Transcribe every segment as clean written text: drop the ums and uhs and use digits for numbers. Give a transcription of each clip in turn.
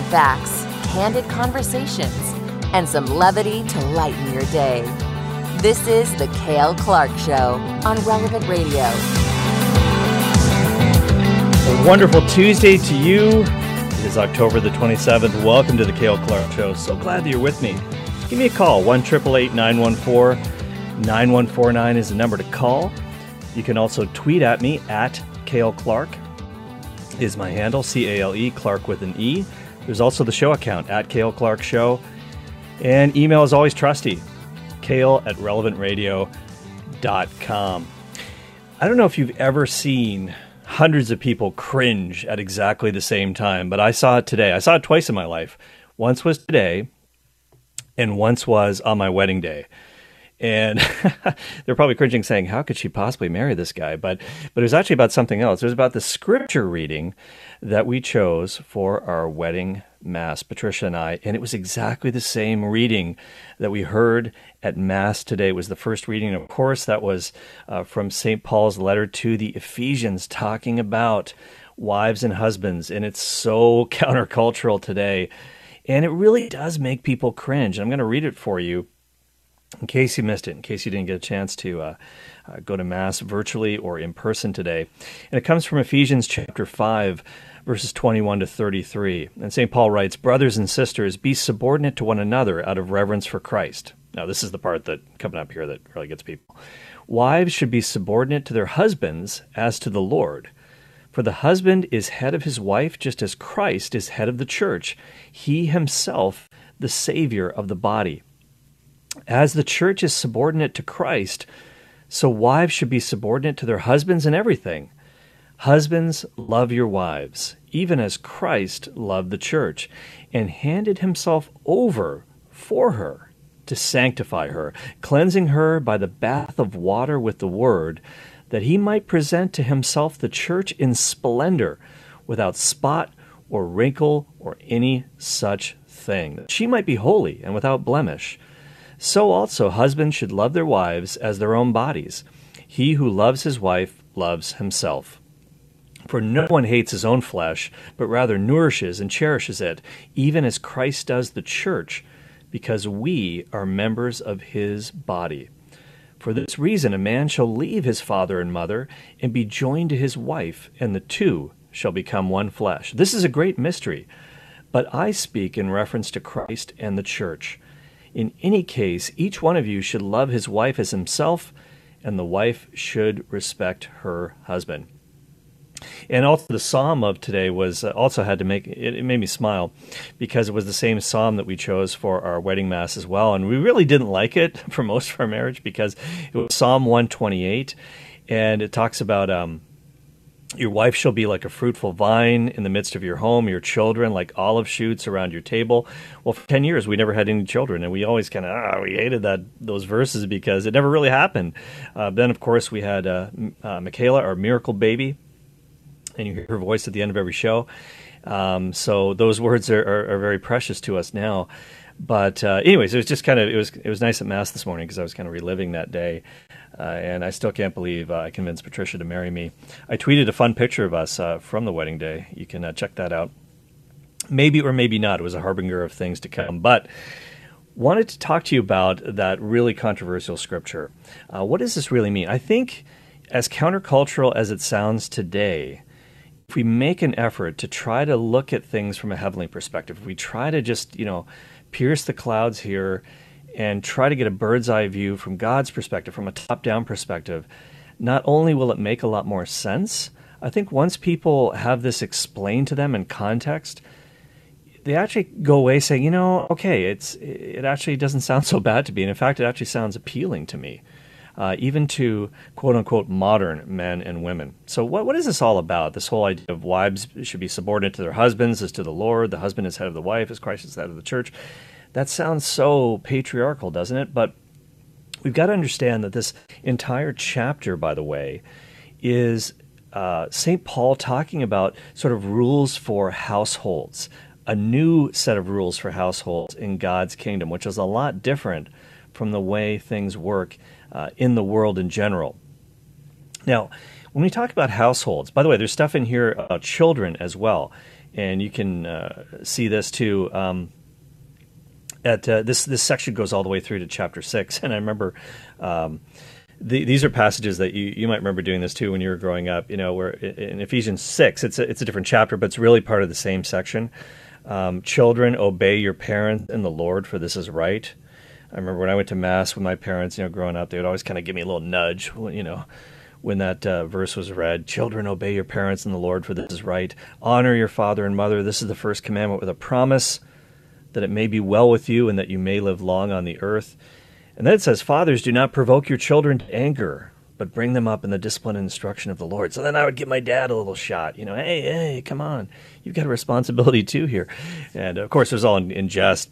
facts, candid conversations, and some levity to lighten your day. This is The Cale Clark Show on Relevant Radio. A wonderful Tuesday to you. It is October the 27th. Welcome to The Cale Clark Show. So glad that you're with me. Give me a call. 1-888-914-9149 is the number to call. You can also tweet at me at Cale Clark is my handle, C-A-L-E, Clark with an E. There's also the show account, at Cale Clark Show. And email is always trusty, cale@relevantradio.com. I don't know if you've ever seen hundreds of people cringe at exactly the same time, but I saw it today. I saw it twice in my life. Once was today, and once was on my wedding day. And they're probably cringing, saying, how could she possibly marry this guy? But it was actually about something else. It was about the scripture reading that we chose for our wedding Mass, Patricia and I. And it was exactly the same reading that we heard at Mass today. It was the first reading. Of course, that was from St. Paul's letter to the Ephesians, talking about wives and husbands. And it's so countercultural today. And it really does make people cringe. I'm going to read it for you, in case you missed it, in case you didn't get a chance to go to Mass virtually or in person today. And it comes from Ephesians chapter 5, verses 21 to 33. And St. Paul writes, "Brothers and sisters, be subordinate to one another out of reverence for Christ." Now, this is the part that coming up here that really gets people. "Wives should be subordinate to their husbands as to the Lord. For the husband is head of his wife, just as Christ is head of the church, he himself the Savior of the body. As the church is subordinate to Christ, so wives should be subordinate to their husbands in everything. Husbands, love your wives, even as Christ loved the church, and handed himself over for her to sanctify her, cleansing her by the bath of water with the word, that he might present to himself the church in splendor, without spot or wrinkle or any such thing, that she might be holy and without blemish. So also husbands should love their wives as their own bodies. He who loves his wife loves himself. For no one hates his own flesh, but rather nourishes and cherishes it, even as Christ does the church, because we are members of his body. For this reason a man shall leave his father and mother, and be joined to his wife, and the two shall become one flesh. This is a great mystery, but I speak in reference to Christ and the church. In any case, each one of you should love his wife as himself, and the wife should respect her husband." And also the psalm of today was also had to make, it made me smile, because it was the same psalm that we chose for our wedding Mass as well. And we really didn't like it for most of our marriage, because it was Psalm 128, and it talks about your wife shall be like a fruitful vine in the midst of your home, your children like olive shoots around your table. Well, for 10 years, we never had any children, and we always kind of, we hated those verses because it never really happened. Then, of course, we had Michaela, our miracle baby, and you hear her voice at the end of every show. So those words are very precious to us now. But anyways, it was just kind of, it was nice at Mass this morning, because I was kind of reliving that day. And I still can't believe I convinced Patricia to marry me. I tweeted a fun picture of us from the wedding day. You can check that out. Maybe or maybe not. It was a harbinger of things to come. But wanted to talk to you about that really controversial scripture. What does this really mean? I think, as countercultural as it sounds today, if we make an effort to try to look at things from a heavenly perspective, if we try to just, pierce the clouds here and try to get a bird's eye view from God's perspective, from a top-down perspective, not only will it make a lot more sense, I think once people have this explained to them in context, they actually go away saying, okay, it actually doesn't sound so bad to me. And in fact, it actually sounds appealing to me, even to quote-unquote modern men and women. So what is this all about? This whole idea of wives should be subordinate to their husbands as to the Lord. The husband is head of the wife as Christ is head of the church. That sounds so patriarchal, doesn't it? But we've got to understand that this entire chapter, by the way, is St. Paul talking about sort of rules for households, a new set of rules for households in God's kingdom, which is a lot different from the way things work in the world in general. Now, when we talk about households, by the way, there's stuff in here about children as well. And you can see this too. This section goes all the way through to chapter 6. And I remember these are passages that you might remember doing this too when you were growing up. Where in Ephesians 6, it's a different chapter, but it's really part of the same section. Children, obey your parents in the Lord, for this is right. I remember when I went to Mass with my parents, growing up, they would always kind of give me a little nudge, when that verse was read. Children, obey your parents in the Lord, for this is right. Honor your father and mother. This is the first commandment with a promise that it may be well with you and that you may live long on the earth. And then it says, fathers, do not provoke your children to anger, but bring them up in the discipline and instruction of the Lord. So then I would give my dad a little shot, hey, come on. You've got a responsibility too here. And of course, it was all in jest,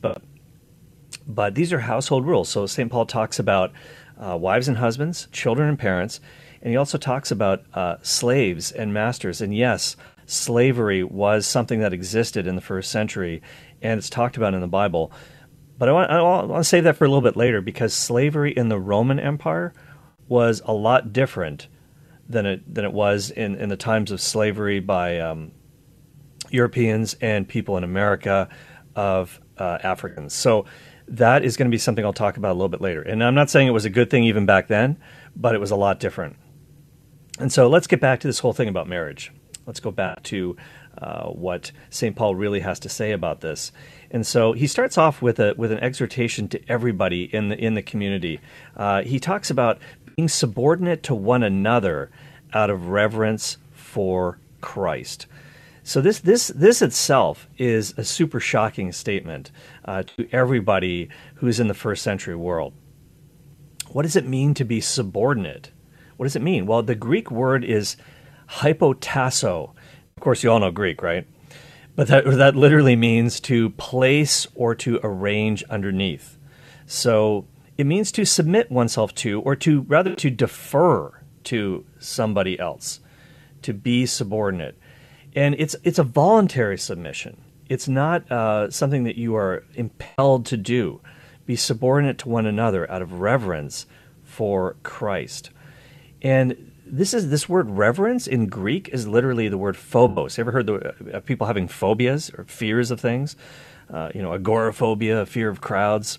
but these are household rules. So St. Paul talks about wives and husbands, children and parents, and he also talks about slaves and masters. And yes, slavery was something that existed in the first century, and it's talked about in the Bible. But I want to save that for a little bit later, because slavery in the Roman Empire was a lot different than it was in the times of slavery by Europeans and people in America of Africans. So that is going to be something I'll talk about a little bit later. And I'm not saying it was a good thing even back then, but it was a lot different. And so let's get back to this whole thing about marriage. Let's go back to what St. Paul really has to say about this. And so he starts off with an exhortation to everybody in the community. He talks about being subordinate to one another out of reverence for Christ. So this itself is a super shocking statement to everybody who's in the first century world. What does it mean to be subordinate? What does it mean? Well, the Greek word is hypotasso. Of course, you all know Greek, right? But that literally means to place or to arrange underneath. So it means to submit oneself to, or to defer to somebody else, to be subordinate. And it's a voluntary submission. It's not something that you are impelled to do. Be subordinate to one another out of reverence for Christ. And this word reverence in Greek is literally the word phobos. You ever heard of people having phobias or fears of things? Agoraphobia, a fear of crowds.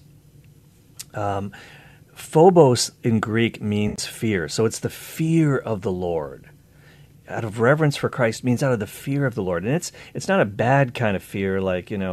Phobos in Greek means fear. So it's the fear of the Lord. Out of reverence for Christ means out of the fear of the Lord. And it's not a bad kind of fear like, sort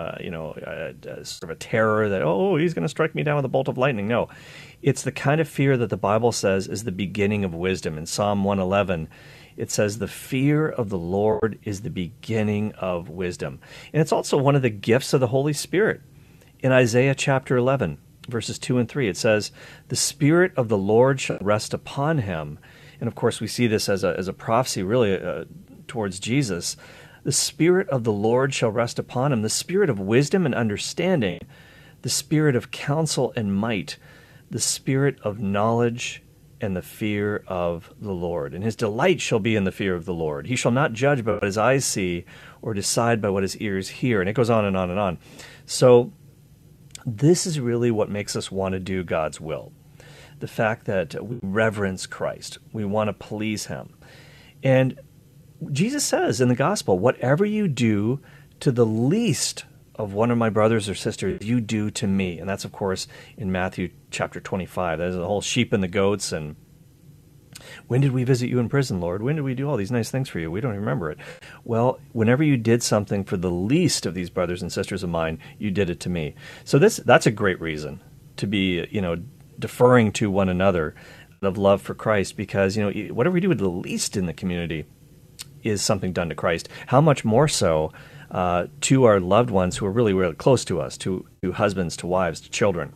of a terror that, he's going to strike me down with a bolt of lightning. No, it's the kind of fear that the Bible says is the beginning of wisdom. In Psalm 111, it says the fear of the Lord is the beginning of wisdom. And it's also one of the gifts of the Holy Spirit. In Isaiah chapter 11, verses 2 and 3, it says, the Spirit of the Lord shall rest upon him. And of course, we see this as a prophecy really towards Jesus. The Spirit of the Lord shall rest upon him, the Spirit of wisdom and understanding, the Spirit of counsel and might, the Spirit of knowledge and the fear of the Lord. And his delight shall be in the fear of the Lord. He shall not judge by what his eyes see or decide by what his ears hear. And it goes on and on and on. So this is really what makes us want to do God's will. The fact that we reverence Christ. We want to please him. And Jesus says in the gospel, whatever you do to the least of one of my brothers or sisters, you do to me. And that's, of course, in Matthew chapter 25. There's the whole sheep and the goats. And when did we visit you in prison, Lord? When did we do all these nice things for you? We don't remember it. Well, whenever you did something for the least of these brothers and sisters of mine, you did it to me. So that's a great reason to be, deferring to one another of love for Christ, because whatever we do with the least in the community is something done to Christ. How much more so to our loved ones who are really, really close to us, to husbands, to wives, to children.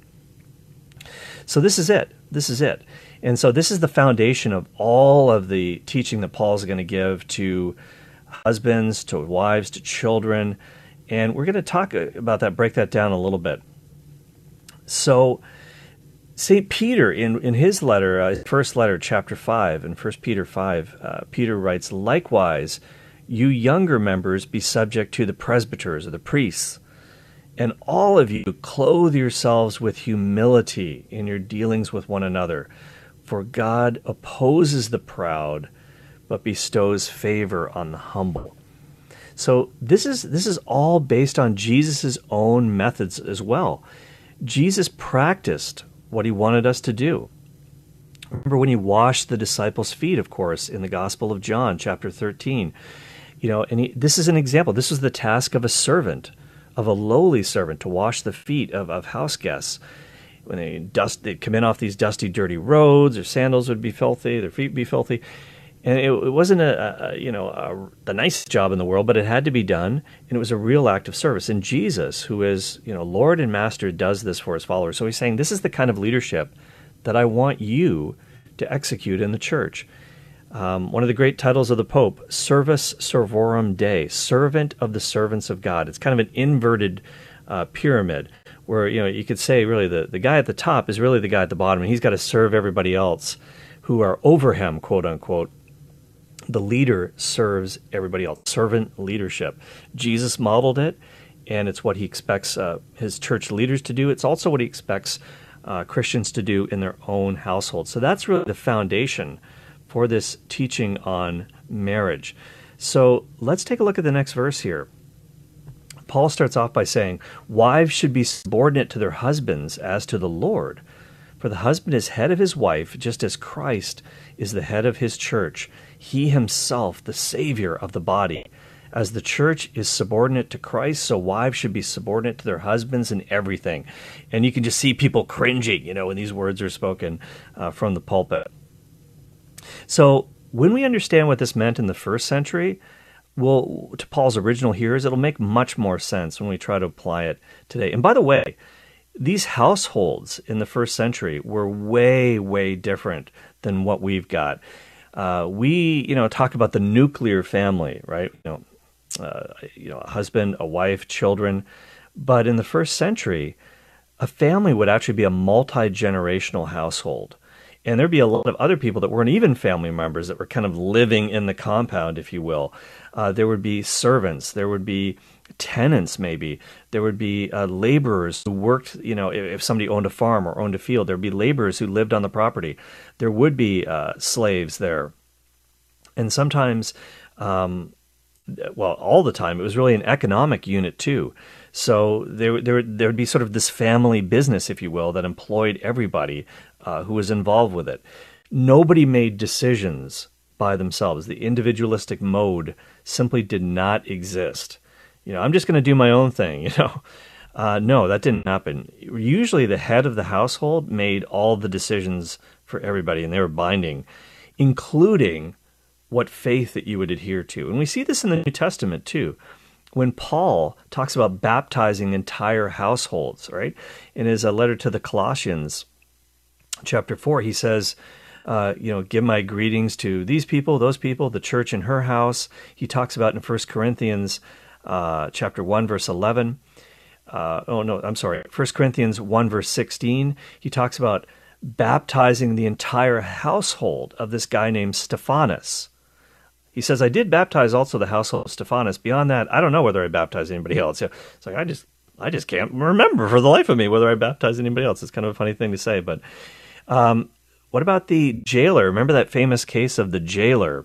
So this is it. And so this is the foundation of all of the teaching that Paul's going to give to husbands, to wives, to children. And we're going to talk about that, break that down a little bit. So St. Peter, in his letter, his first letter, chapter 5, in 1 Peter 5, Peter writes, likewise, you younger members be subject to the presbyters, or the priests, and all of you clothe yourselves with humility in your dealings with one another. For God opposes the proud, but bestows favor on the humble. So this is all based on Jesus' own methods as well. Jesus practiced what he wanted us to do. Remember when he washed the disciples' feet, of course, in the Gospel of John, chapter 13. This is an example. This was the task of a servant, of a lowly servant, to wash the feet of house guests. When they'd come in off these dusty, dirty roads, their sandals would be filthy, their feet would be filthy. And it wasn't the nicest job in the world, but it had to be done, and it was a real act of service. And Jesus, who is Lord and Master, does this for his followers. So he's saying, this is the kind of leadership that I want you to execute in the church. One of the great titles of the Pope, Servus Servorum Dei, servant of the servants of God. It's kind of an inverted pyramid where you could say really the guy at the top is really the guy at the bottom, and he's got to serve everybody else who are over him, quote unquote. The leader serves everybody else. Servant leadership. Jesus modeled it, and it's what he expects his church leaders to do. It's also what he expects Christians to do in their own household. So that's really the foundation for this teaching on marriage. So let's take a look at the next verse here. Paul starts off by saying, wives should be subordinate to their husbands as to the Lord. For the husband is head of his wife, just as Christ is the head of his church, he himself the Savior of the body. As the church is subordinate to Christ, so wives should be subordinate to their husbands in everything. And you can just see people cringing, when these words are spoken from the pulpit. So when we understand what this meant in the first century, to Paul's original hearers, it'll make much more sense when we try to apply it today. And by the way, these households in the first century were way, way different than what we've got. We talk about the nuclear family, right? A husband, a wife, children. But in the first century, a family would actually be a multi-generational household. And there'd be a lot of other people that weren't even family members that were kind of living in the compound, if you will. There would be servants. There would be tenants, maybe. There would be laborers who worked, if somebody owned a farm or owned a field, there'd be laborers who lived on the property. There would be slaves there. And sometimes, all the time, it was really an economic unit too. So there would be sort of this family business, if you will, that employed everybody who was involved with it. Nobody made decisions by themselves. The individualistic mode simply did not exist. I'm just going to do my own thing, No, that didn't happen. Usually the head of the household made all the decisions for everybody, and they were binding, including what faith that you would adhere to. And we see this in the New Testament too. When Paul talks about baptizing entire households, right? In his letter to the Colossians, chapter 4, he says, give my greetings to these people, those people, the church in her house. He talks about in 1 Corinthians chapter 1, verse 11. 1 Corinthians 1, verse 16. He talks about baptizing the entire household of this guy named Stephanas. He says, I did baptize also the household of Stephanas. Beyond that, I don't know whether I baptized anybody else. It's like, I just can't remember for the life of me whether I baptized anybody else. It's kind of a funny thing to say. But what about the jailer? Remember that famous case of the jailer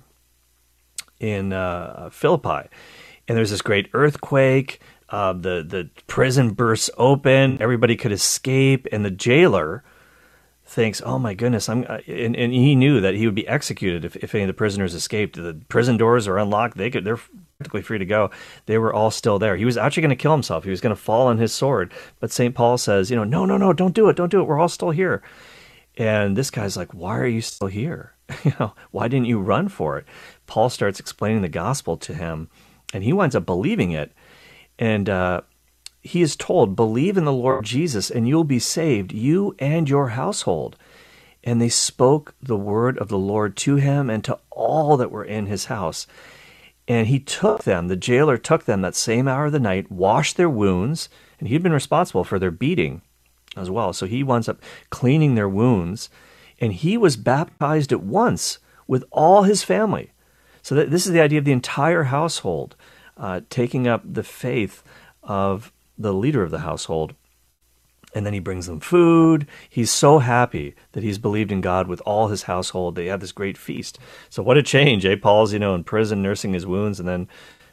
in Philippi? And there's this great earthquake. The prison bursts open. Everybody could escape. And the jailer thinks, oh my goodness, and he knew that he would be executed if any of the prisoners escaped. The prison doors are unlocked. They're practically free to go. They were all still there. He was actually going to kill himself. He was going to fall on his sword. But St. Paul says, no, don't do it. Don't do it. We're all still here. And this guy's like, why are you still here? Why didn't you run for it? Paul starts explaining the gospel to him, and he winds up believing it. And he is told, believe in the Lord Jesus and you'll be saved, you and your household. And they spoke the word of the Lord to him and to all that were in his house. And he took them, the jailer took them that same hour of the night, washed their wounds, and he'd been responsible for their beating as well. So he winds up cleaning their wounds, and he was baptized at once with all his family. So this is the idea of the entire household taking up the faith of the leader of the household. And then he brings them food. He's so happy that he's believed in God with all his household. They have this great feast. So what a change, eh? Paul's, in prison nursing his wounds, and then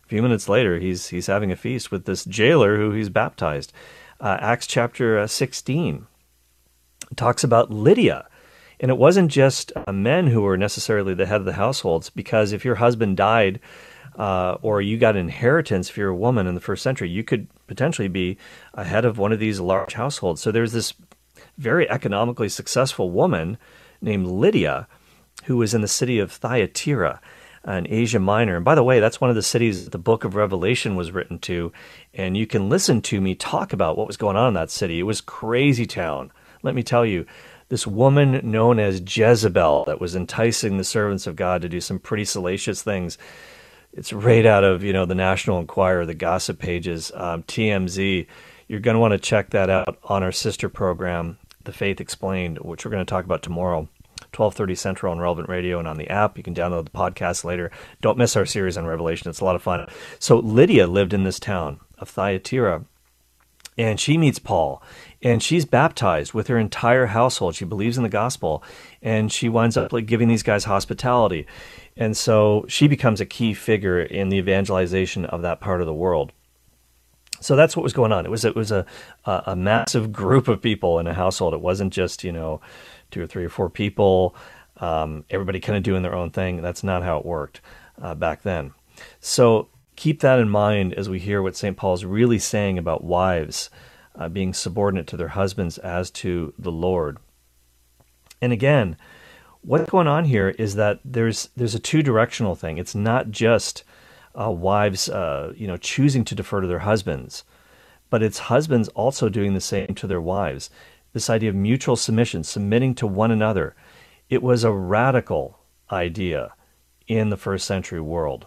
A few minutes later, he's having a feast with this jailer who he's baptized. Acts chapter 16 talks about Lydia. And it wasn't just men who were necessarily the head of the households, because if your husband died or you got inheritance, if you're a woman in the first century, you could potentially be a head of one of these large households. So there's this very economically successful woman named Lydia who was in the city of Thyatira in Asia Minor. And by the way, that's one of the cities that the book of Revelation was written to. And you can listen to me talk about what was going on in that city. It was crazy town. Let me tell you, this woman known as Jezebel that was enticing the servants of God to do some pretty salacious things. It's right out of, the National Enquirer, the gossip pages, TMZ. You're going to want to check that out on our sister program, The Faith Explained, which we're going to talk about tomorrow, 12:30 Central on Relevant Radio and on the app. You can download the podcast later. Don't miss our series on Revelation. It's a lot of fun. So Lydia lived in this town of Thyatira, and she meets Paul, and she's baptized with her entire household. She believes in the gospel, and she winds up giving these guys hospitality. And so she becomes a key figure in the evangelization of that part of the world. So that's what was going on. It was a massive group of people in a household. It wasn't just, 2 or 3 or 4 people, everybody kind of doing their own thing. That's not how it worked back then. So keep that in mind as we hear what St. Paul is really saying about wives being subordinate to their husbands as to the Lord. And again, what's going on here is that there's a two-directional thing. It's not just wives, choosing to defer to their husbands, but it's husbands also doing the same to their wives. This idea of mutual submission, submitting to one another. It was a radical idea in the first century world.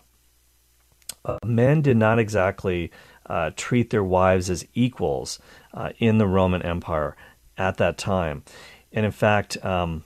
Men did not exactly treat their wives as equals in the Roman Empire at that time. And in fact,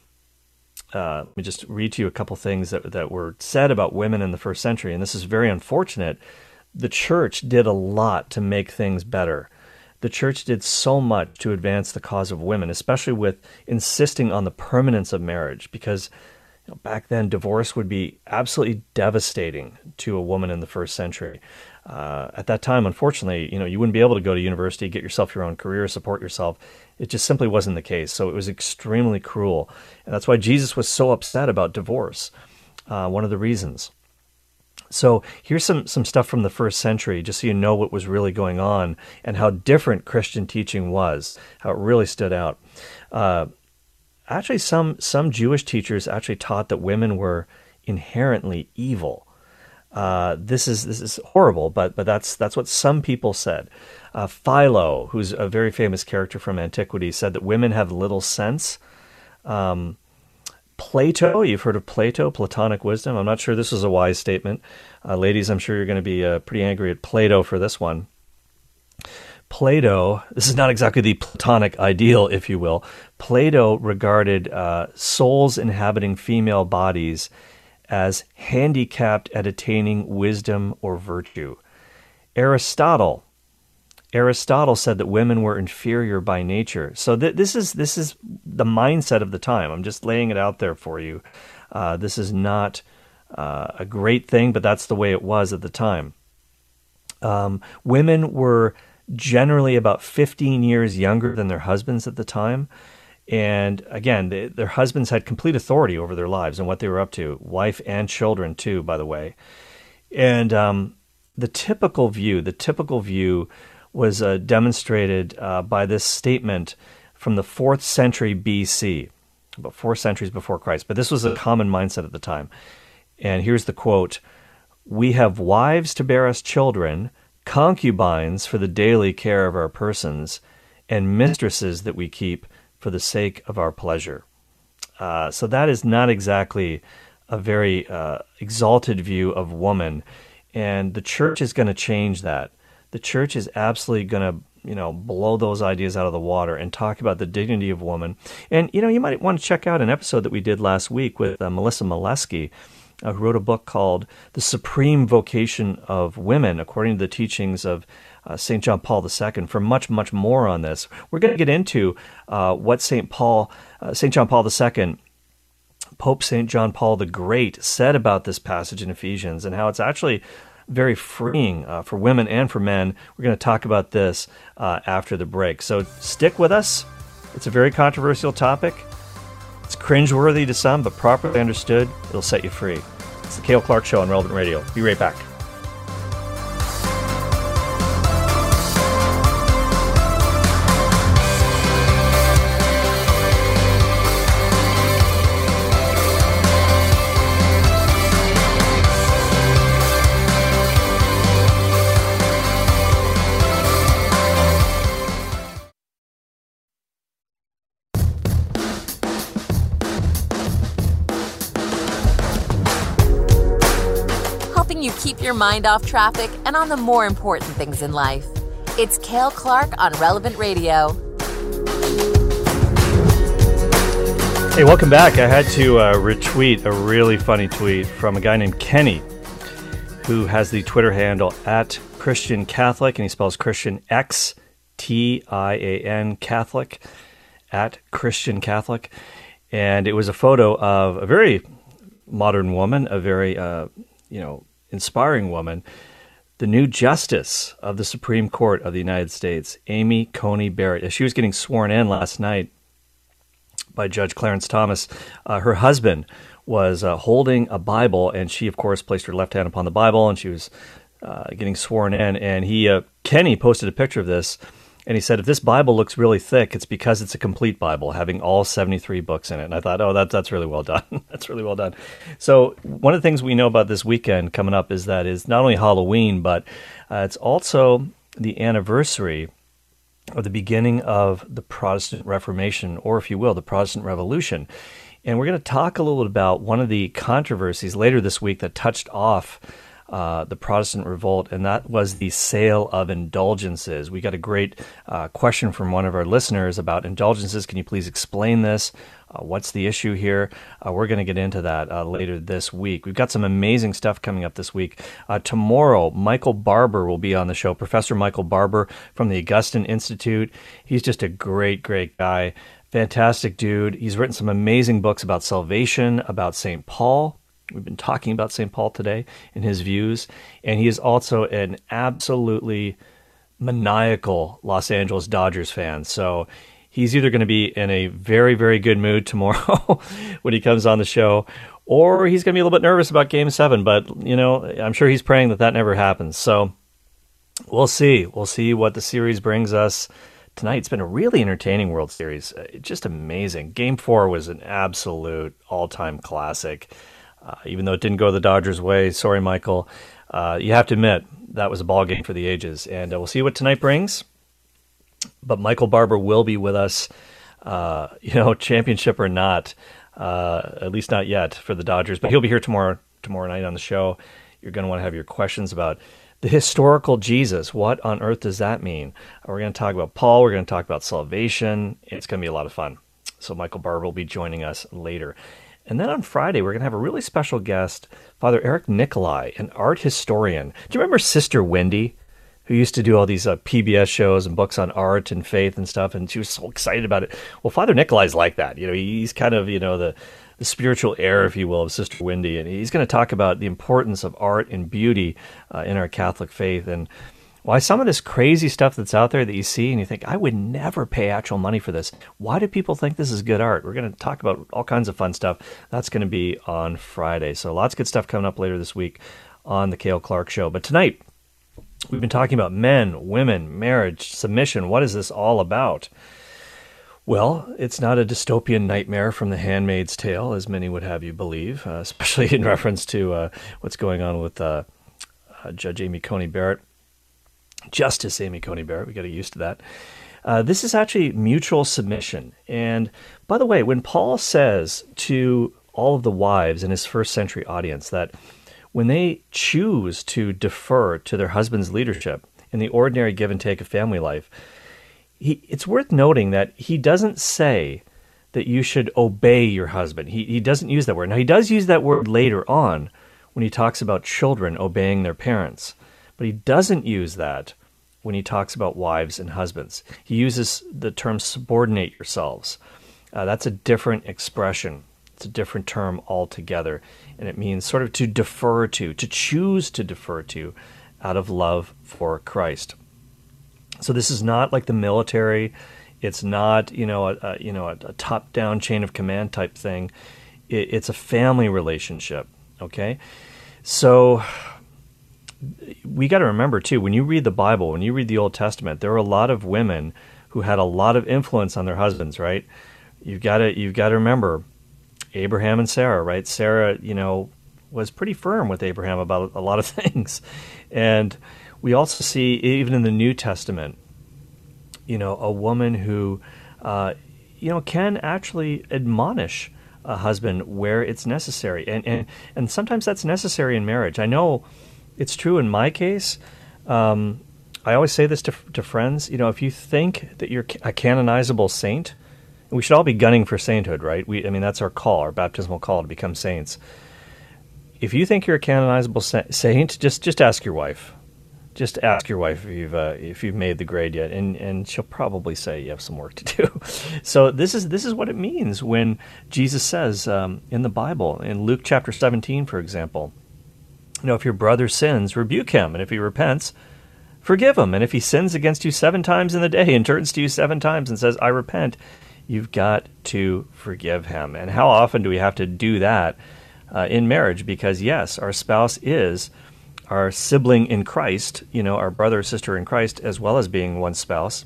let me just read to you a couple things that were said about women in the first century, and this is very unfortunate. The church did a lot to make things better. The church did so much to advance the cause of women, especially with insisting on the permanence of marriage, because back then divorce would be absolutely devastating to a woman in the first century. At that time, unfortunately, you wouldn't be able to go to university, get yourself your own career, support yourself. It just simply wasn't the case. So it was extremely cruel. And that's why Jesus was so upset about divorce, one of the reasons. So here's some stuff from the first century, just so you know what was really going on and how different Christian teaching was, how it really stood out. Actually, some Jewish teachers actually taught that women were inherently evil. This is horrible, but that's what some people said. Philo, who's a very famous character from antiquity, said that women have little sense. Plato, you've heard of Plato, Platonic wisdom. I'm not sure this is a wise statement. Ladies, I'm sure you're going to be pretty angry at Plato for this one. Plato, this is not exactly the Platonic ideal, if you will. Plato regarded souls inhabiting female bodies as handicapped at attaining wisdom or virtue. Aristotle said that women were inferior by nature. So this is the mindset of the time. I'm just laying it out there for you. This is not a great thing, but that's the way it was at the time. Women were generally about 15 years younger than their husbands at the time. And again, their husbands had complete authority over their lives and what they were up to, wife and children too, by the way. And the typical view was demonstrated by this statement from the 4th century BC, about 4 centuries before Christ. But this was a common mindset at the time. And here's the quote: "We have wives to bear us children, concubines for the daily care of our persons, and mistresses that we keep for the sake of our pleasure." So that is not exactly a very exalted view of woman. And the church is going to change that. The church is absolutely going to, blow those ideas out of the water and talk about the dignity of woman. And, you might want to check out an episode that we did last week with Melissa Molesky, who wrote a book called The Supreme Vocation of Women, according to the teachings of St. John Paul II, for much, much more on this. We're going to get into what St. John Paul II, Pope St. John Paul the Great, said about this passage in Ephesians, and how it's actually very freeing for women and for men. We're going to talk about this after the break. So stick with us. It's a very controversial topic. It's cringeworthy to some, but properly understood, it'll set you free. It's the Cale Clark Show on Relevant Radio. Be right back. You keep your mind off traffic and on the more important things in life. It's Cale Clark on Relevant Radio. Hey, welcome back. I had to retweet a really funny tweet from a guy named Kenny, who has the Twitter handle at Christian Catholic, and he spells Christian X-T-I-A-N Catholic, at Christian Catholic. And it was a photo of a very modern woman, a very, inspiring woman, the new Justice of the Supreme Court of the United States, Amy Coney Barrett. As she was getting sworn in last night by Judge Clarence Thomas, her husband was holding a Bible, and she, of course, placed her left hand upon the Bible, and she was getting sworn in. And Kenny posted a picture of this, and he said, if this Bible looks really thick, it's because it's a complete Bible, having all 73 books in it. And I thought, oh, that's really well done. That's really well done. So one of the things we know about this weekend coming up is not only Halloween, but it's also the anniversary of the beginning of the Protestant Reformation, or if you will, the Protestant Revolution. And we're going to talk a little bit about one of the controversies later this week that touched off the Protestant revolt, and that was the sale of indulgences. We got a great question from one of our listeners about indulgences. Can you please explain this? What's the issue here? We're going to get into that later this week. We've got some amazing stuff coming up this week. Tomorrow, Michael Barber will be on the show. Professor Michael Barber from the Augustine Institute. He's just a great, great guy. Fantastic dude. He's written some amazing books about salvation, about St. Paul. We've been talking about St. Paul today and his views, and he is also an absolutely maniacal Los Angeles Dodgers fan. So he's either going to be in a very, very good mood tomorrow when he comes on the show, or he's going to be a little bit nervous about Game 7, but, I'm sure he's praying that never happens. So we'll see. We'll see what the series brings us tonight. It's been a really entertaining World Series. Just amazing. Game 4 was an absolute all-time classic. Even though it didn't go the Dodgers' way, sorry, Michael. You have to admit, that was a ball game for the ages. And we'll see what tonight brings. But Michael Barber will be with us, championship or not, at least not yet for the Dodgers. But he'll be here tomorrow night on the show. You're going to want to have your questions about the historical Jesus. What on earth does that mean? We're going to talk about Paul. We're going to talk about salvation. It's going to be a lot of fun. So Michael Barber will be joining us later. And then on Friday, we're going to have a really special guest, Father Eric Nicolai, an art historian. Do you remember Sister Wendy, who used to do all these PBS shows and books on art and faith and stuff, and she was so excited about it? Well, Father Nicolai's like that. He's kind of, the spiritual heir, if you will, of Sister Wendy, and he's going to talk about the importance of art and beauty in our Catholic faith, and why some of this crazy stuff that's out there that you see and you think, I would never pay actual money for this. Why do people think this is good art? We're going to talk about all kinds of fun stuff. That's going to be on Friday. So lots of good stuff coming up later this week on the Cale Clark Show. But tonight, we've been talking about men, women, marriage, submission. What is this all about? Well, it's not a dystopian nightmare from The Handmaid's Tale, as many would have you believe, especially in reference to what's going on with Judge Amy Coney Barrett. Justice Amy Coney Barrett, we got to get used to that. This is actually mutual submission. And by the way, when Paul says to all of the wives in his first century audience that when they choose to defer to their husband's leadership in the ordinary give and take of family life, it's worth noting that he doesn't say that you should obey your husband. He doesn't use that word. Now, he does use that word later on when he talks about children obeying their parents. But he doesn't use that when he talks about wives and husbands. He uses the term subordinate yourselves. That's a different expression. It's a different term altogether, and it means sort of to defer to choose to defer to out of love for Christ. So this is not like the military. It's not, a top-down chain of command type thing. It's a family relationship, okay? So we got to remember, too, when you read the Bible, when you read the Old Testament, there were a lot of women who had a lot of influence on their husbands, right? You've got to remember Abraham and Sarah, right? Sarah, was pretty firm with Abraham about a lot of things. And we also see, even in the New Testament, a woman who, can actually admonish a husband where it's necessary. And sometimes that's necessary in marriage. I know it's true in my case. I always say this to friends. If you think that you're a canonizable saint, and we should all be gunning for sainthood, right? That's our call, our baptismal call to become saints. If you think you're a canonizable saint, just ask your wife. Just ask your wife if you've made the grade yet, and she'll probably say you have some work to do. So this is what it means when Jesus says in the Bible, in Luke chapter 17, for example, if your brother sins, rebuke him, and if he repents, forgive him. And if he sins against you 7 times in the day and turns to you 7 times and says, I repent, you've got to forgive him. And how often do we have to do that in marriage? Because yes, our spouse is our sibling in Christ, our brother or sister in Christ, as well as being one spouse.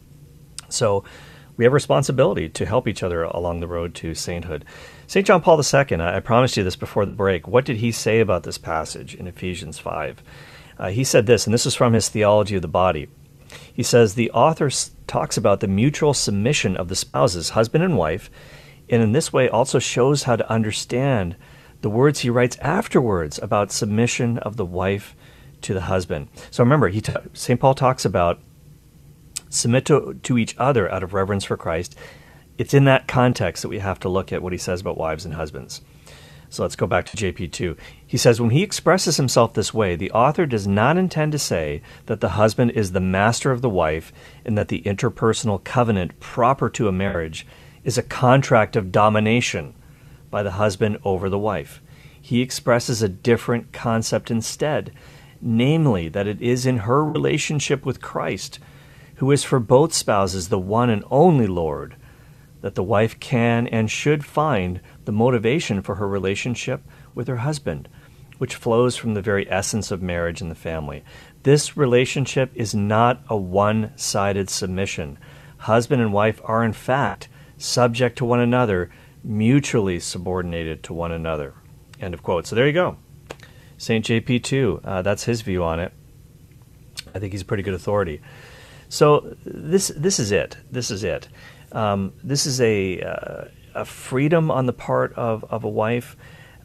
So we have a responsibility to help each other along the road to sainthood. St. John Paul II, I promised you this before the break. What did he say about this passage in Ephesians 5? He said this, and this is from his Theology of the Body. He says, the author talks about the mutual submission of the spouses, husband and wife, and in this way also shows how to understand the words he writes afterwards about submission of the wife to the husband. So remember, St. Paul talks about submit to each other out of reverence for Christ. It's in that context that we have to look at what he says about wives and husbands. So let's go back to JP2. He says, when he expresses himself this way, the author does not intend to say that the husband is the master of the wife and that the interpersonal covenant proper to a marriage is a contract of domination by the husband over the wife. He expresses a different concept instead, namely that it is in her relationship with Christ, who is for both spouses the one and only Lord, that the wife can and should find the motivation for her relationship with her husband, which flows from the very essence of marriage and the family. This relationship is not a one-sided submission. Husband and wife are in fact subject to one another, mutually subordinated to one another. End of quote. So there you go. St. JP2, that's his view on it. I think he's a pretty good authority. So this is it. This is it. This is a freedom on the part of a wife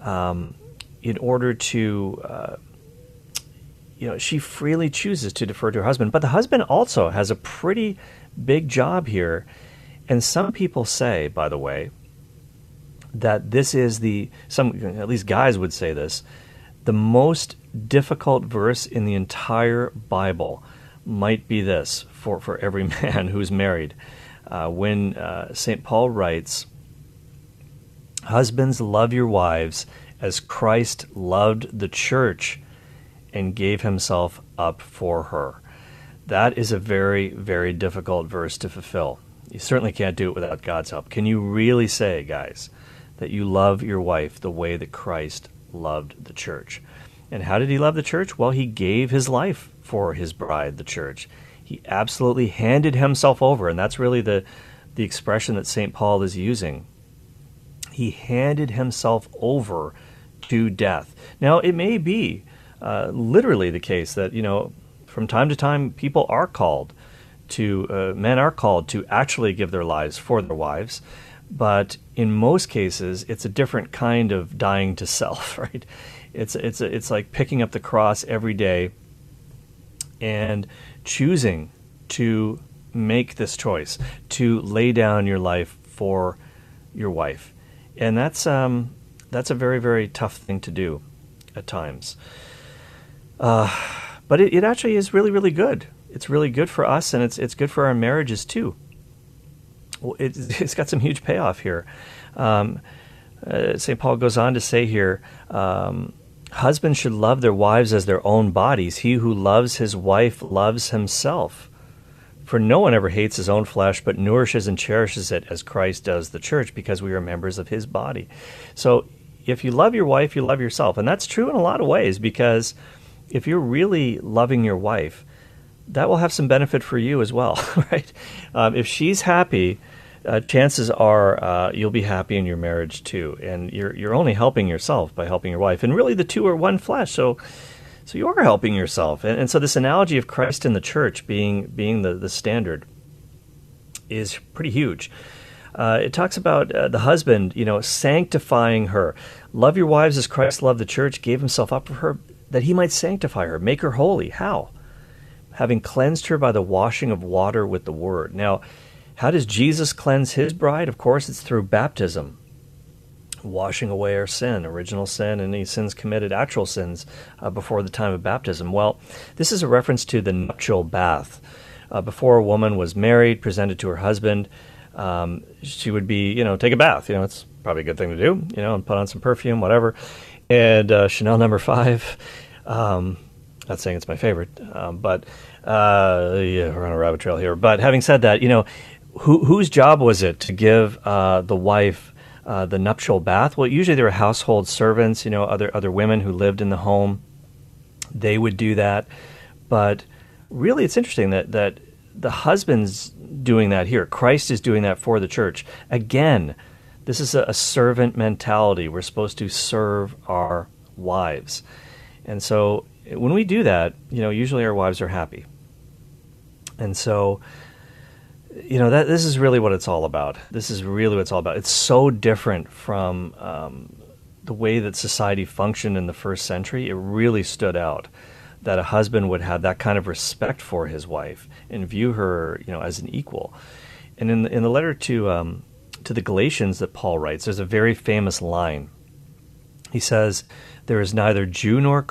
in order to, she freely chooses to defer to her husband. But the husband also has a pretty big job here. And some people say, by the way, that this is at least guys would say this, the most difficult verse in the entire Bible might be this for every man who's married. When St. Paul writes, husbands, love your wives as Christ loved the church and gave himself up for her. That is a very, very difficult verse to fulfill. You certainly can't do it without God's help. Can you really say, guys, that you love your wife the way that Christ loved the church? And how did he love the church? Well, he gave his life for his bride, the church. He absolutely handed himself over, and that's really the expression that St. Paul is using. He handed himself over to death. Now, it may be literally the case that, from time to time, people are called to, men are called to actually give their lives for their wives. But in most cases, it's a different kind of dying to self, right? It's like picking up the cross every day and choosing to make this choice, to lay down your life for your wife. And that's a very, very tough thing to do at times. But it actually is really, really good. It's really good for us, and it's good for our marriages too. It's got some huge payoff here. St. Paul goes on to say here, husbands should love their wives as their own bodies. He who loves his wife loves himself. For no one ever hates his own flesh, but nourishes and cherishes it as Christ does the church, because we are members of his body. So if you love your wife, you love yourself. And that's true in a lot of ways, because if you're really loving your wife, that will have some benefit for you as well, right? If she's happy, chances are you'll be happy in your marriage too. And you're only helping yourself by helping your wife. And really the two are one flesh, so you are helping yourself. And so this analogy of Christ in the church being the standard is pretty huge. It talks about the husband, sanctifying her. Love your wives as Christ loved the church, gave himself up for her, that he might sanctify her, make her holy. How? Having cleansed her by the washing of water with the word. Now, how does Jesus cleanse his bride? Of course, it's through baptism. Washing away our sin, original sin, and any sins committed, actual sins, before the time of baptism. Well, this is a reference to the nuptial bath. Before a woman was married, presented to her husband, she would be, take a bath. It's probably a good thing to do, and put on some perfume, whatever. And Chanel number 5, not saying it's my favorite, but we're on a rabbit trail here. But having said that, whose job was it to give the wife the nuptial bath? Well, usually there were household servants, other women who lived in the home. They would do that. But really, it's interesting that the husband's doing that here. Christ is doing that for the church. Again, this is a servant mentality. We're supposed to serve our wives. And so when we do that, usually our wives are happy. And so this is really what it's all about. This is really what it's all about. It's so different from the way that society functioned in the first century. It really stood out that a husband would have that kind of respect for his wife and view her, as an equal. And in the letter to the Galatians that Paul writes, there's a very famous line. He says, "There is neither Jew nor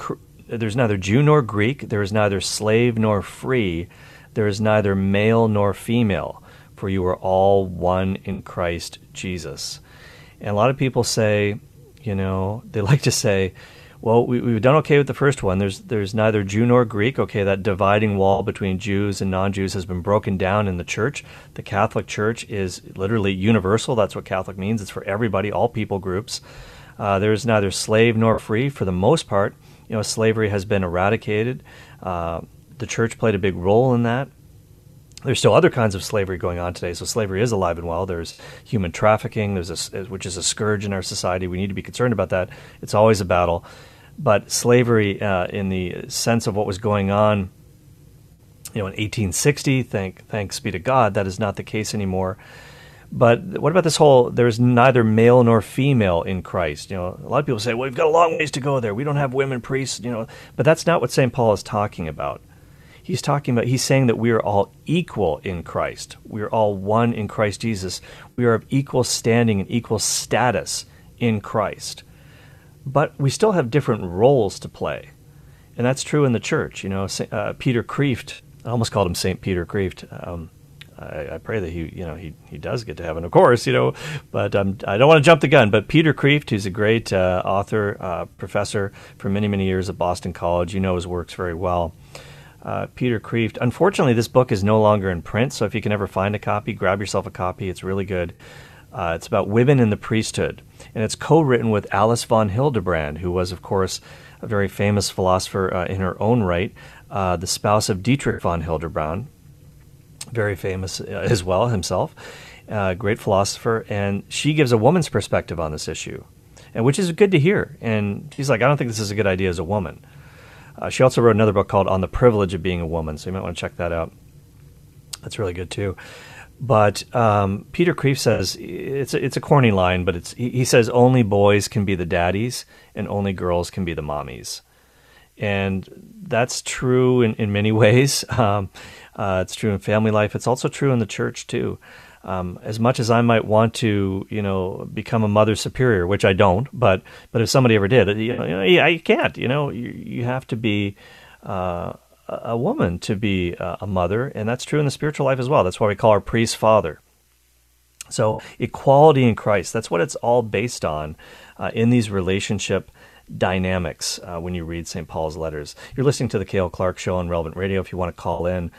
Greek. There is neither slave nor free. There is neither male nor female, for you are all one in Christ Jesus." And a lot of people say, they like to say, well, we've done okay with the first one. There's neither Jew nor Greek. Okay, that dividing wall between Jews and non-Jews has been broken down in the church. The Catholic Church is literally universal. That's what Catholic means. It's for everybody, all people groups. There's neither slave nor free. For the most part, slavery has been eradicated. The church played a big role in that. There's still other kinds of slavery going on today, so slavery is alive and well. There's human trafficking, which is a scourge in our society. We need to be concerned about that. It's always a battle. But slavery, in the sense of what was going on, in 1860, thanks be to God, that is not the case anymore. But what about this whole, there's neither male nor female in Christ? A lot of people say, well, we've got a long ways to go there. We don't have women priests, But that's not what St. Paul is talking about. He's saying that we are all equal in Christ. We are all one in Christ Jesus. We are of equal standing and equal status in Christ. But we still have different roles to play. And that's true in the church. Peter Kreeft, I almost called him St. Peter Kreeft. I pray that he does get to heaven, of course, but I don't want to jump the gun. But Peter Kreeft, who's a great author, professor for many, many years at Boston College, his works very well. Peter Kreeft. Unfortunately, this book is no longer in print, so if you can ever find a copy, grab yourself a copy. It's really good. It's about women in the priesthood, and it's co-written with Alice von Hildebrand, who was, of course, a very famous philosopher in her own right, the spouse of Dietrich von Hildebrand, very famous as well himself, great philosopher, and she gives a woman's perspective on this issue, and which is good to hear. And she's like, I don't think this is a good idea as a woman. She also wrote another book called On the Privilege of Being a Woman, so you might want to check that out. That's really good too. But Peter Kreeft says, it's a corny line, but he says only boys can be the daddies and only girls can be the mommies. And that's true in many ways. It's true in family life. It's also true in the church too. As much as I might want to, become a mother superior, which I don't, but if somebody ever did, I can't. You have to be a woman to be a mother, and that's true in the spiritual life as well. That's why we call our priest father. So equality in Christ, that's what it's all based on in these relationship dynamics when you read St. Paul's letters. You're listening to the Cale Clark Show on Relevant Radio. If you want to call in,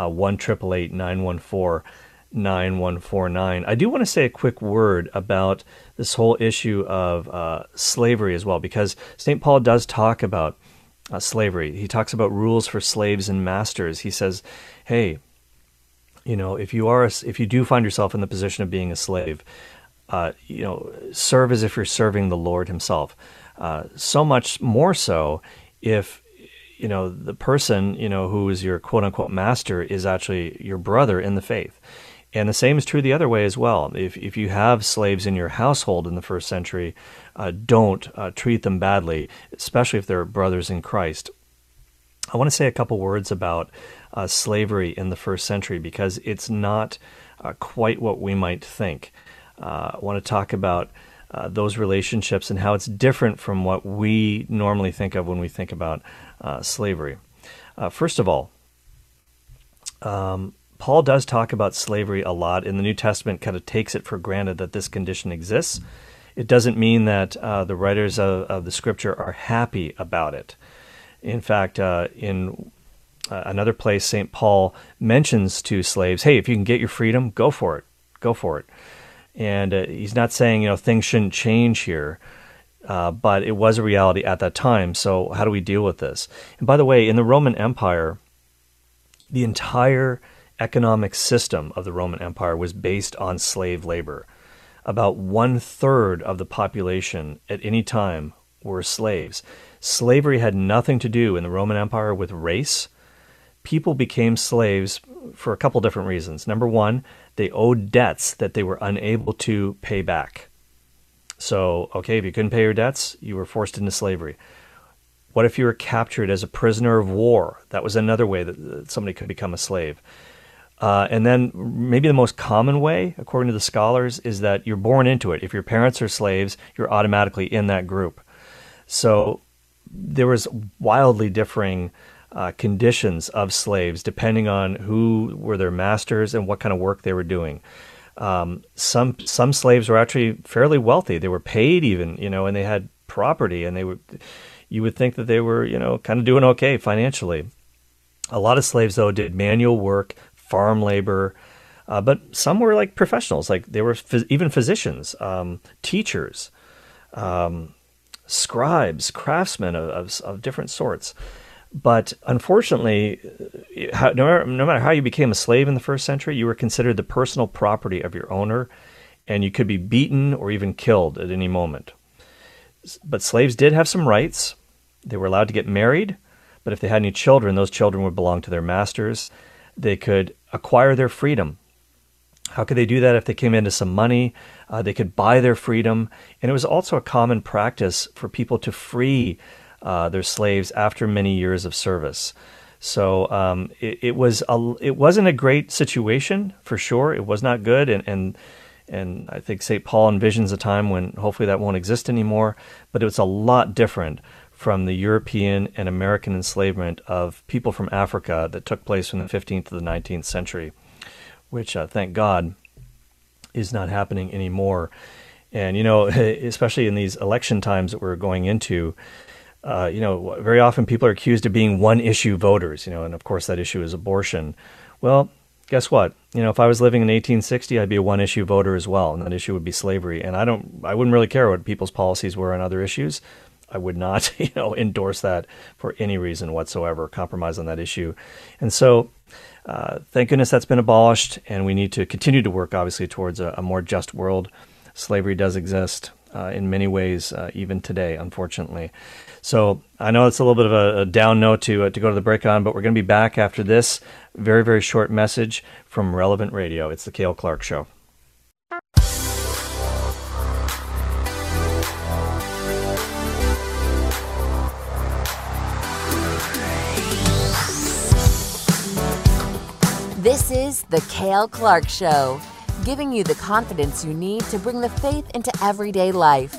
1-888-914-9149. I do want to say a quick word about this whole issue of slavery as well, because St. Paul does talk about slavery. He talks about rules for slaves and masters. He says, hey, if you do find yourself in the position of being a slave, serve as if you're serving the Lord himself. So much more so if, the person, who is your quote unquote master is actually your brother in the faith. And the same is true the other way as well. If you have slaves in your household in the first century, don't treat them badly, especially if they're brothers in Christ. I want to say a couple words about slavery in the first century, because it's not quite what we might think. I want to talk about those relationships and how it's different from what we normally think of when we think about slavery. First of all, Paul does talk about slavery a lot, and the New Testament kind of takes it for granted that this condition exists. It doesn't mean that the writers of the Scripture are happy about it. In fact, in another place, St. Paul mentions to slaves, hey, if you can get your freedom, go for it. Go for it. And he's not saying, things shouldn't change here, but it was a reality at that time. So how do we deal with this? And by the way, in the Roman Empire, the entire economic system of the Roman Empire was based on slave labor. About 1/3 of the population at any time were slaves. Slavery had nothing to do in the Roman Empire with race. People became slaves for a couple different reasons. Number one, they owed debts that they were unable to pay back. So, if you couldn't pay your debts, you were forced into slavery. What if you were captured as a prisoner of war? That was another way that somebody could become a slave. And then maybe the most common way, according to the scholars, is that you're born into it. If your parents are slaves, you're automatically in that group. So there was wildly differing conditions of slaves depending on who were their masters and what kind of work they were doing. Some slaves were actually fairly wealthy. They were paid even, and they had property, and you would think that they were, kind of doing okay financially. A lot of slaves, though, did manual work, farm labor, but some were like professionals, like they were even physicians, teachers, scribes, craftsmen of different sorts. But unfortunately, no matter how you became a slave in the first century, you were considered the personal property of your owner, and you could be beaten or even killed at any moment. But slaves did have some rights. They were allowed to get married, but if they had any children, those children would belong to their masters. They could acquire their freedom. How could they do that if they came into some money? They could buy their freedom. And it was also a common practice for people to free their slaves after many years of service. So it wasn't a great situation, for sure. It was not good. And I think St. Paul envisions a time when hopefully that won't exist anymore. But it was a lot different from the European and American enslavement of people from Africa that took place from the 15th to the 19th century, which, thank God, is not happening anymore. And, especially in these election times that we're going into, very often people are accused of being one-issue voters, and of course that issue is abortion. Well, guess what? If I was living in 1860, I'd be a one-issue voter as well, and that issue would be slavery. And I wouldn't really care what people's policies were on other issues. I would not, endorse that for any reason whatsoever, compromise on that issue. And so, thank goodness that's been abolished, and we need to continue to work, obviously, towards a more just world. Slavery does exist in many ways, even today, unfortunately. So I know it's a little bit of a down note to go to the break on, but we're going to be back after this very, very short message from Relevant Radio. It's the Cale Clark Show. This is the Cale Clark Show, giving you the confidence you need to bring the faith into everyday life.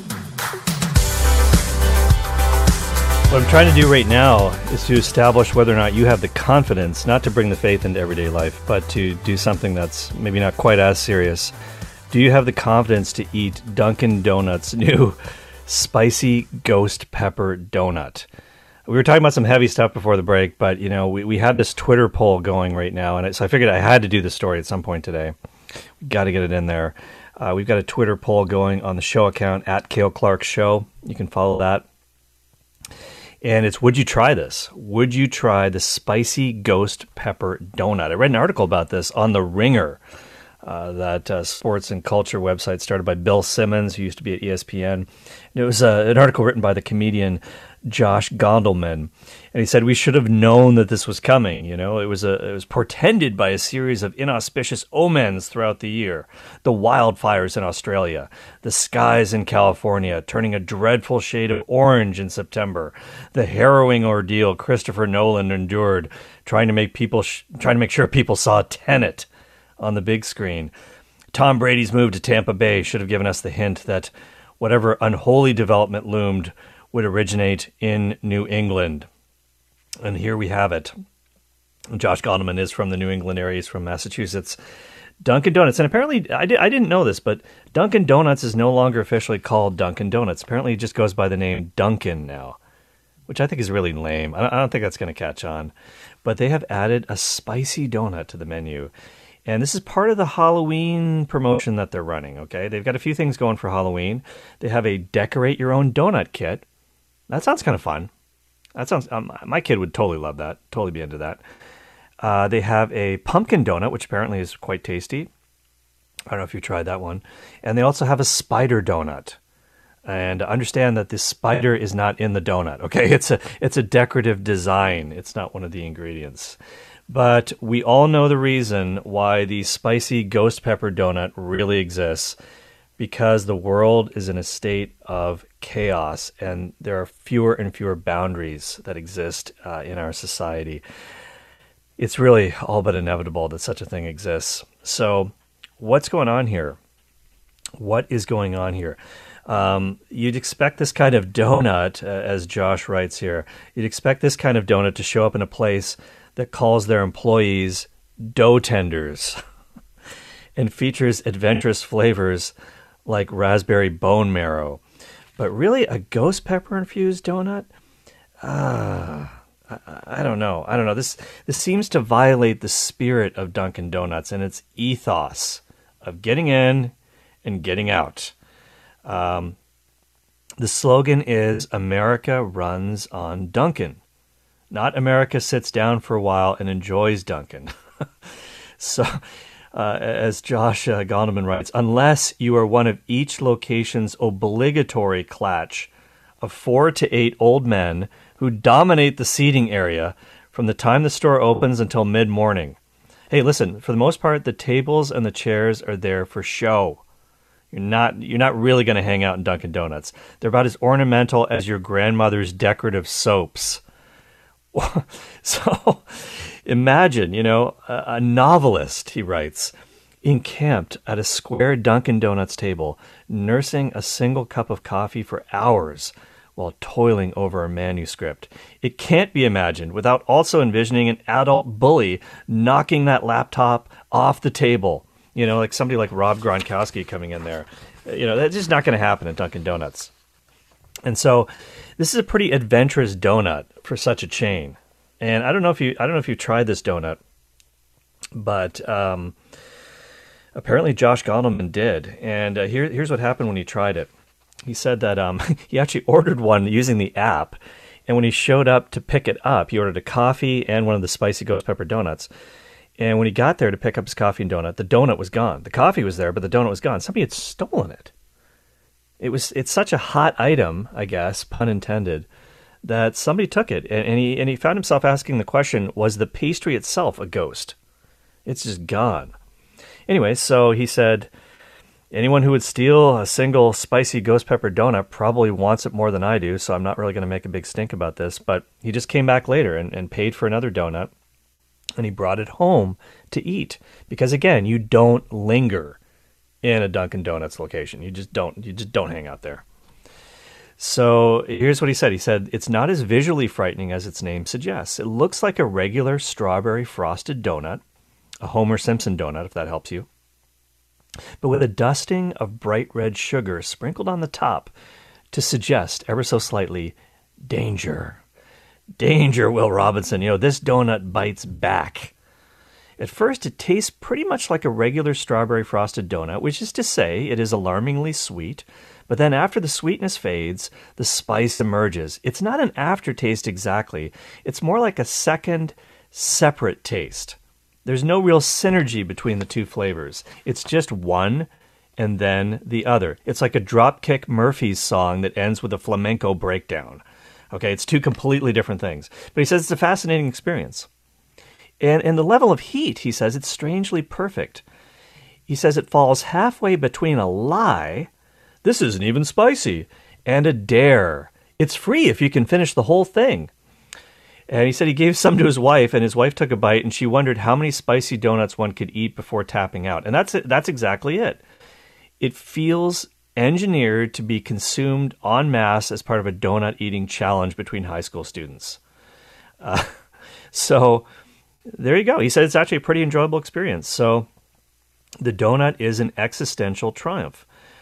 What I'm trying to do right now is to establish whether or not you have the confidence not to bring the faith into everyday life, but to do something that's maybe not quite as serious, Do you have the confidence to eat Dunkin' Donuts' new spicy ghost pepper donut? We were talking about some heavy stuff before the break, but we had this Twitter poll going right now, and so I figured I had to do the story at some point today. We got to get it in there. We've got a Twitter poll going on the show account at Cale Clark Show. You can follow that. And it's, would you try this? Would you try the spicy ghost pepper donut? I read an article about this on The Ringer, that sports and culture website started by Bill Simmons, who used to be at ESPN. And it was an article written by the comedian Josh Gondelman, and he said we should have known that this was coming. It was portended by a series of inauspicious omens throughout the year: the wildfires in Australia, the skies in California turning a dreadful shade of orange in September, the harrowing ordeal Christopher Nolan endured trying to make sure people saw Tenet on the big screen. Tom Brady's move to Tampa Bay should have given us the hint that whatever unholy development loomed would originate in New England. And here we have it. Josh Gondelman is from the New England area. He's from Massachusetts. Dunkin' Donuts. And apparently, I didn't know this, but Dunkin' Donuts is no longer officially called Dunkin' Donuts. Apparently, it just goes by the name Dunkin' now, which I think is really lame. I don't think that's going to catch on. But they have added a spicy donut to the menu. And this is part of the Halloween promotion that they're running, okay? They've got a few things going for Halloween. They have a decorate your own donut kit. That sounds kind of fun. That sounds, my kid would totally love that, totally be into that. They have a pumpkin donut, which apparently is quite tasty. I don't know if you tried that one. And they also have a spider donut. And understand that the spider is not in the donut, okay? It's a decorative design. It's not one of the ingredients. But we all know the reason why the spicy ghost pepper donut really exists, because the world is in a state of chaos and there are fewer and fewer boundaries that exist in our society. It's really all but inevitable that such a thing exists. So what's going on here? What is going on here? You'd expect this kind of donut, as Josh writes here, you'd expect this kind of donut to show up in a place that calls their employees dough tenders and features adventurous flavors like raspberry bone marrow. But really, a ghost pepper infused donut? I don't know. This seems to violate the spirit of Dunkin' Donuts and its ethos of getting in and getting out. The slogan is America runs on Dunkin'. Not America sits down for a while and enjoys Dunkin'. So, as Josh Gondelman writes, unless you are one of each location's obligatory clatch of 4 to 8 old men who dominate the seating area from the time the store opens until mid-morning. Hey, listen, for the most part, the tables and the chairs are there for show. You're not really going to hang out in Dunkin' Donuts. They're about as ornamental as your grandmother's decorative soaps. So imagine, a novelist, he writes, encamped at a square Dunkin' Donuts table, nursing a single cup of coffee for hours while toiling over a manuscript. It can't be imagined without also envisioning an adult bully knocking that laptop off the table. Like somebody like Rob Gronkowski coming in there. That's just not going to happen at Dunkin' Donuts. And so this is a pretty adventurous donut for such a chain. And I don't know if you tried this donut, but apparently Josh Gondelman did. And here's what happened when he tried it. He said that he actually ordered one using the app, and when he showed up to pick it up, he ordered a coffee and one of the spicy ghost pepper donuts. And when he got there to pick up his coffee and donut, the donut was gone. The coffee was there, but the donut was gone. Somebody had stolen it. It's such a hot item, I guess, pun intended, that somebody took it, and he found himself asking the question, was the pastry itself a ghost? It's just gone. Anyway, so he said, anyone who would steal a single spicy ghost pepper donut probably wants it more than I do, so I'm not really going to make a big stink about this. But he just came back later and paid for another donut, and he brought it home to eat. Because, again, you don't linger in a Dunkin' Donuts location. You just don't hang out there. So here's what he said. He said, it's not as visually frightening as its name suggests. It looks like a regular strawberry frosted donut, a Homer Simpson donut, if that helps you. but with a dusting of bright red sugar sprinkled on the top to suggest, ever so slightly, danger. Danger, Will Robinson. This donut bites back. At first, it tastes pretty much like a regular strawberry frosted donut, which is to say it is alarmingly sweet. But then after the sweetness fades, the spice emerges. It's not an aftertaste exactly. It's more like a second, separate taste. There's no real synergy between the two flavors. It's just one and then the other. It's like a Dropkick Murphys song that ends with a flamenco breakdown. Okay, it's two completely different things. But he says it's a fascinating experience. And the level of heat, he says, it's strangely perfect. He says it falls halfway between a lie, this isn't even spicy, and a dare. It's free if you can finish the whole thing. And he said he gave some to his wife, and his wife took a bite, and she wondered how many spicy donuts one could eat before tapping out. And that's exactly it. It feels engineered to be consumed en masse as part of a donut-eating challenge between high school students. So there you go. He said it's actually a pretty enjoyable experience. So the donut is an existential triumph.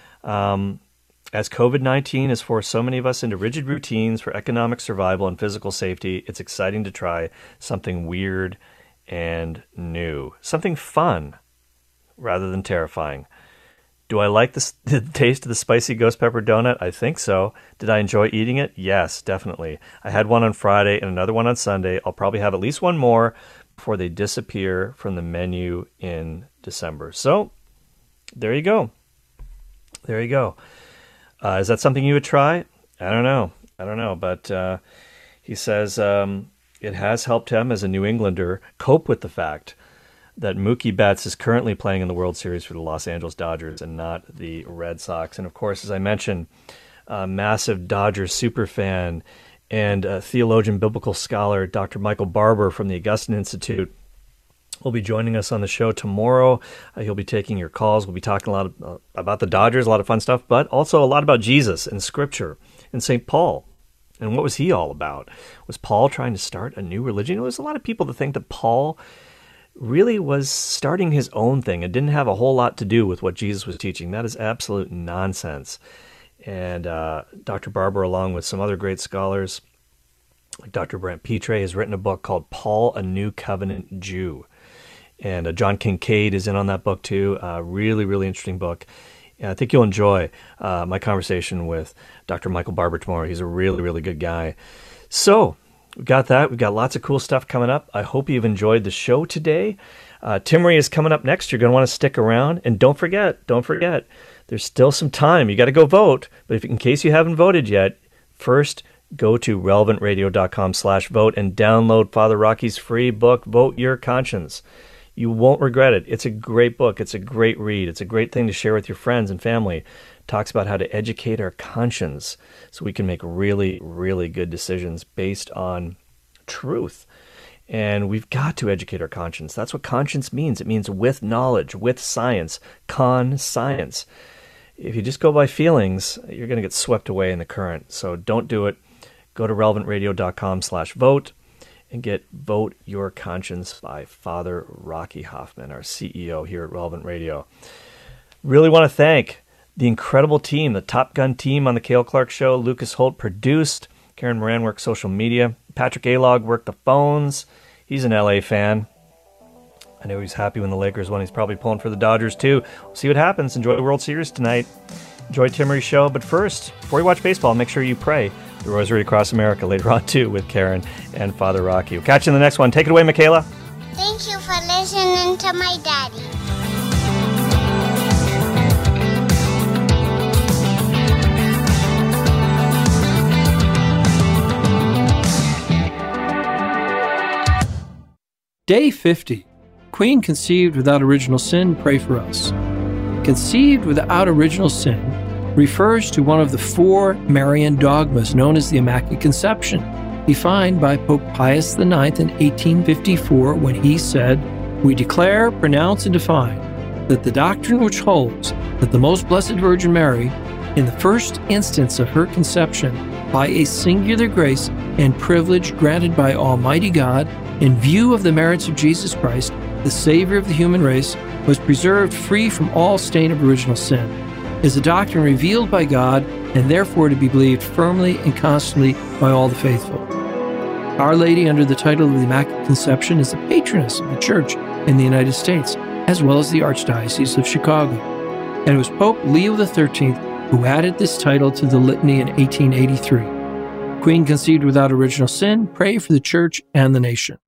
As COVID-19 has forced so many of us into rigid routines for economic survival and physical safety, it's exciting to try something weird and new, something fun rather than terrifying. Do I like the taste of the spicy ghost pepper donut? I think so. Did I enjoy eating it? Yes, definitely. I had one on Friday and another one on Sunday. I'll probably have at least one more before they disappear from the menu in December. So, there you go. There you go. Is that something you would try? I don't know. But he says it has helped him as a New Englander cope with the fact that Mookie Betts is currently playing in the World Series for the Los Angeles Dodgers and not the Red Sox. And of course, as I mentioned, a massive Dodgers superfan and theologian, biblical scholar, Dr. Michael Barber from the Augustine Institute will be joining us on the show tomorrow. He'll be taking your calls. We'll be talking a lot about the Dodgers, a lot of fun stuff, but also a lot about Jesus and Scripture and St. Paul. And what was he all about? Was Paul trying to start a new religion? There's a lot of people that think that Paul really was starting his own thing and didn't have a whole lot to do with what Jesus was teaching. That is absolute nonsense. And Dr. Barber, along with some other great scholars, like Dr. Brent Pitre, has written a book called Paul, a New Covenant Jew. And John Kincaid is in on that book too. Really, really interesting book. And I think you'll enjoy my conversation with Dr. Michael Barber tomorrow. He's a really, really good guy. So we've got that. We've got lots of cool stuff coming up. I hope you've enjoyed the show today. Timmery is coming up next. You're going to want to stick around. And don't forget, there's still some time. You got to go vote. But if in case you haven't voted yet, first go to relevantradio.com/vote and download Father Rocky's free book, Vote Your Conscience. You won't regret it. It's a great book. It's a great read. It's a great thing to share with your friends and family. It talks about how to educate our conscience so we can make really, really good decisions based on truth. And we've got to educate our conscience. That's what conscience means. It means with knowledge, with science, con-science. If you just go by feelings, you're going to get swept away in the current. So don't do it. Go to relevantradio.com/vote. and get Vote Your Conscience by Father Rocky Hoffman, our CEO here at Relevant Radio. Really want to thank the incredible team, the Top Gun team on the Cale Clark Show. Lucas Holt produced. Karen Moran worked social media. Patrick Alog worked the phones. He's an LA fan. I know he's happy when the Lakers won. He's probably pulling for the Dodgers too. We'll see what happens. Enjoy the World Series tonight. Enjoy Timmery's show. But first, before you watch baseball, make sure you pray the Rosary Across America later on too with Karen and Father Rocky. We'll catch you in the next one. Take it away, Michaela. Thank you for listening to my daddy. Day 50. Queen conceived without original sin, pray for us. Conceived without original sin refers to one of the 4 Marian dogmas known as the Immaculate Conception, defined by Pope Pius IX in 1854 when he said, "We declare, pronounce, and define that the doctrine which holds that the Most Blessed Virgin Mary, in the first instance of her conception, by a singular grace and privilege granted by Almighty God, in view of the merits of Jesus Christ, the Savior of the human race, was preserved free from all stain of original sin, is a doctrine revealed by God and therefore to be believed firmly and constantly by all the faithful. Our Lady, under the title of the Immaculate Conception, is the patroness of the Church in the United States, as well as the Archdiocese of Chicago. And it was Pope Leo XIII who added this title to the litany in 1883. Queen conceived without original sin, pray for the Church and the nation.